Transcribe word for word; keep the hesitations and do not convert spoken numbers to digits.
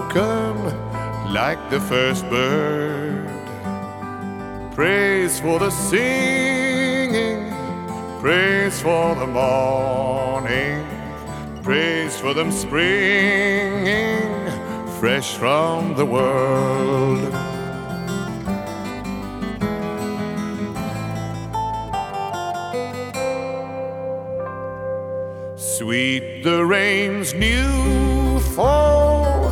welcome like the first bird. Praise for the singing, praise for the morning, praise for them springing fresh from the world. Sweet the rain's new fall,